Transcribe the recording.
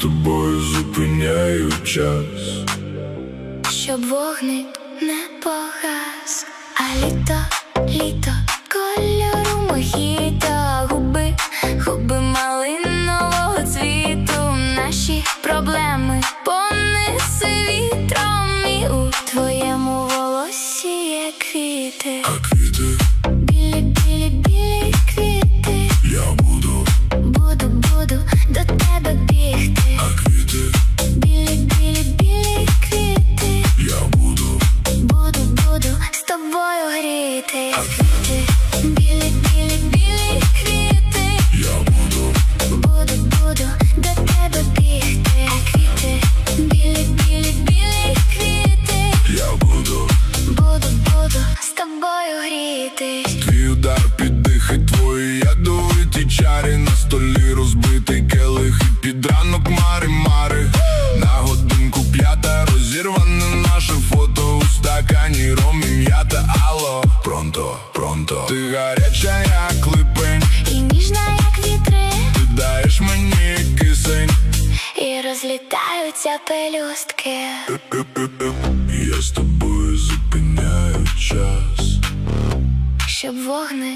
тобою зупиняю час, щоб вогник не погас. А літо, літо, кольору мохіто, губи, губи малинового цвіту. Наші проблеми понеси вітром, і у твоєму волосі є квіти. а квіти Білі, білі, білі квіти. я буду, Буду, буду до тебе бігти. а квіти Білі, білі, білі квіти. я буду, Буду, буду з тобою гріти. Квіти, білі, білі, білі квіти. я буду, Буду, буду до тебе бігти. Квіти, білі, білі, білі квіти. я буду. Буду, буду з тобою гріти. Твій удар піддихать, твої ядовиті чари. На столі розбитий келих і під ранок мари-мари. На годинку 5, розірване наше фото у стакані ром і м'ята. Алло, пронто, пронто. Ти гаряча, як липень, І ніжна, як вітри, ти даєш мені кисень. і розлітаються пелюстки. Я з тобою зупиняю час, Щоб вогник